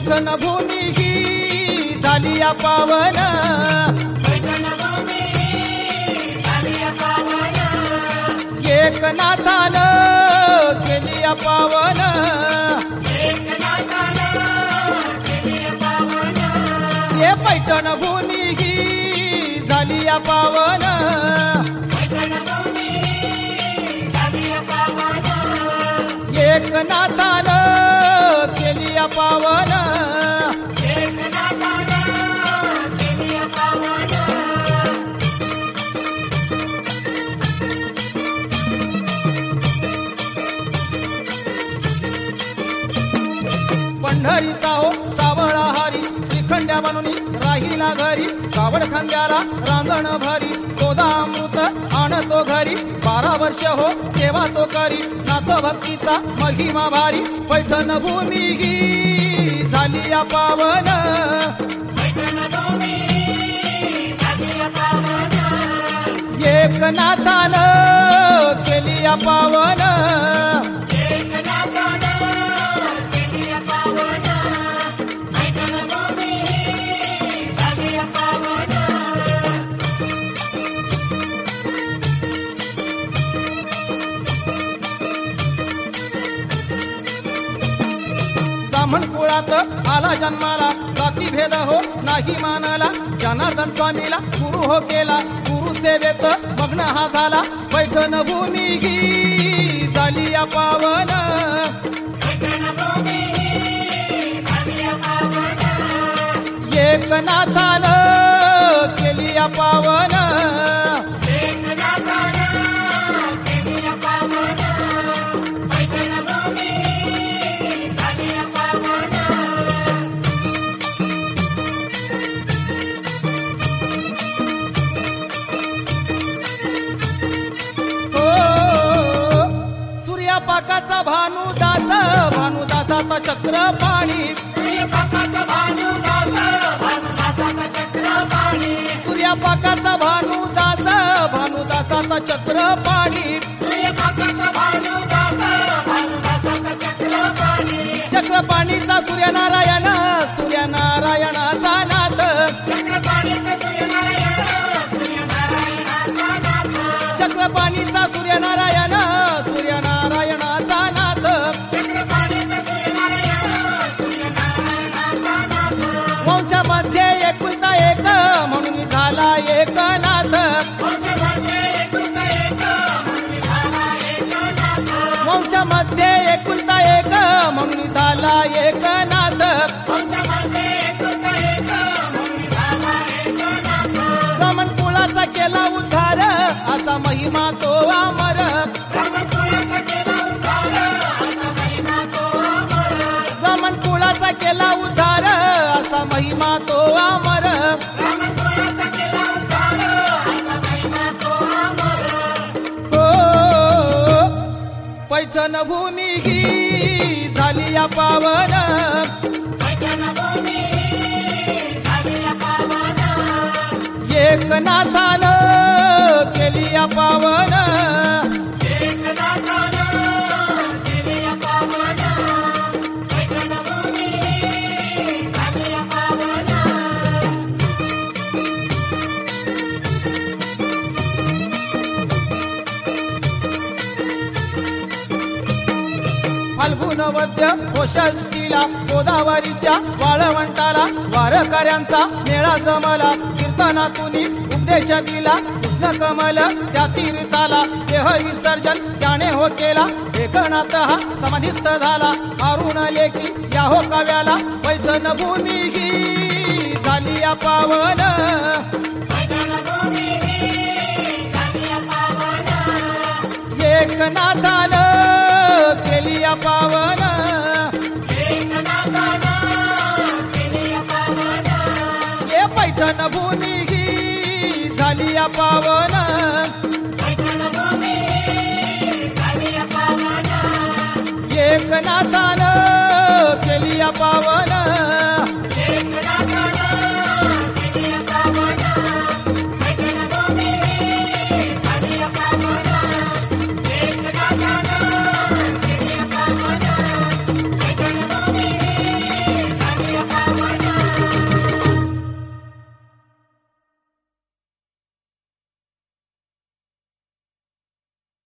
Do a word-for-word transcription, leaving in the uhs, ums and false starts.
पैठण भूमी ही झाली या पावन, एकनाथान केली या पावन, ये पैठण भूमी ही झाली या पावन, एकनाथान केली या पावन, पंढरीचा हो सावळा हारी, श्रीखंड्या बनून राहिला घरी, कावड खांद्याला रांगण भरी, सोदा अमृत आणतो घरी, बारा वर्ष हो सेवा तो करी, नाथ भक्तीचा महिमा भारी, पैठण भूमी ही झाली या पावन, एकनाथान केली या पावन, ब्राह्मण कुळात आला जन्माला, जाती भेद हो नाही मानला, जनार्दन स्वामीला गुरु हो केला, गुरु सेवेत मग्न हा झाला, पैठण भूमी ही झाली या पावन, एकनाथान केली या पावन, पाकाचा भानुदास भानुदासाचा चक्र पाणी, सूर्या पाकाचा भानुदास भानुदासाचा चक्र पाणी, चक्र पाणीचा सूर्यनारायण सूर्यनारायणाचा नाथ, चक्र पाणीचा सूर्यनारायण सूर्यनारायणाचा नाथ, वंशामध्ये एकुलता एक म्हणून झाला एकनाथ, वंशामध्ये एकुलता एक म्हणून झाला एकनाथ, ब्राह्मण कुळाचा केला उद्धार असा महिमा तो अमर, ब्राह्मण कुळाचा केला उद्धार असा महिमा तो अमर, हो पैठण भूमी ही झाली या पावन, एकनाथान केली या पावन, फाल्गुन वद्य षष्टीला गोदावरीच्या वाळवंटाला, वारकऱ्यांचा मेळा जमला, कीर्तनातून उपदेश दिला, कृष्ण कमल त्या तीर्थाला, देह विसर्जन त्याने हो केला, एकनाथ हा समाधिस्थ झाला, अरुण लेखी या हो काव्याला, पैठण भूमी ही झाली या पावन, एकनाथान केली या पावन, ये पैठण भूमी ही झाली या पावन, एकनाथान केली या पावन,